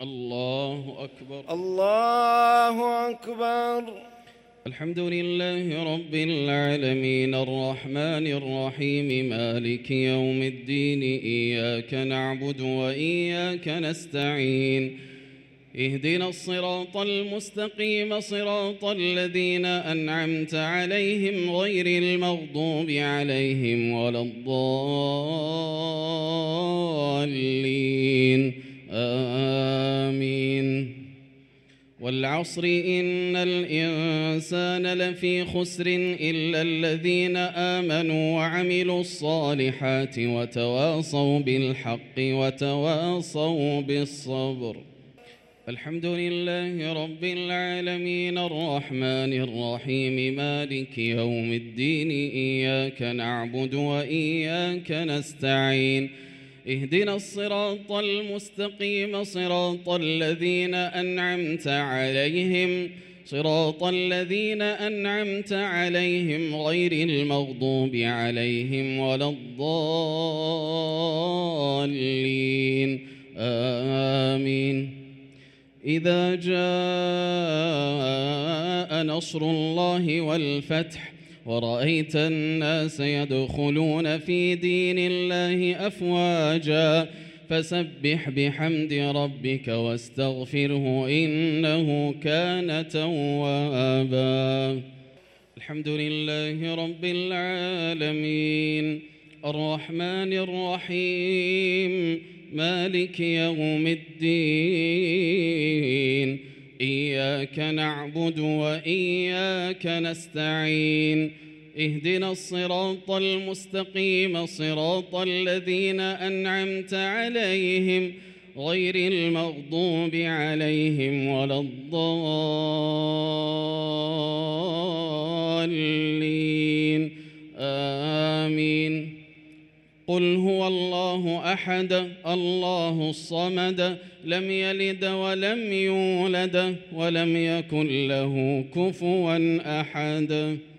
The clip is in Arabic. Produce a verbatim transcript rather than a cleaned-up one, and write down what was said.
الله أكبر. الله أكبر. الحمد لله رب العالمين الرحمن الرحيم مالك يوم الدين إياك نعبد وإياك نستعين اهدنا الصراط المستقيم صراط الذين أنعمت عليهم غير المغضوب عليهم ولا الضالين آمين. والعصر إن الإنسان لفي خسر إلا الذين آمنوا وعملوا الصالحات وتواصوا بالحق وتواصوا بالصبر. الحمد لله رب العالمين الرحمن الرحيم مالك يوم الدين إياك نعبد وإياك نستعين اهدنا الصراط المستقيم صراط الذين أنعمت عليهم صراط الذين أنعمت عليهم غير المغضوب عليهم ولا الضالين آمين. إذا جاء نصر الله والفتح ورأيت الناس يدخلون في دين الله أفواجا فسبح بحمد ربك واستغفره إنه كان توابا. الحمد لله رب العالمين الرحمن الرحيم مالك يوم الدين إياك نعبد وإياك نستعين اهدنا الصراط المستقيم صراط الذين أنعمت عليهم غير المغضوب عليهم ولا الضالين آمين. قل هو الله أحد الله الصمد لم يلد ولم يولد ولم يكن له كفوا أحد.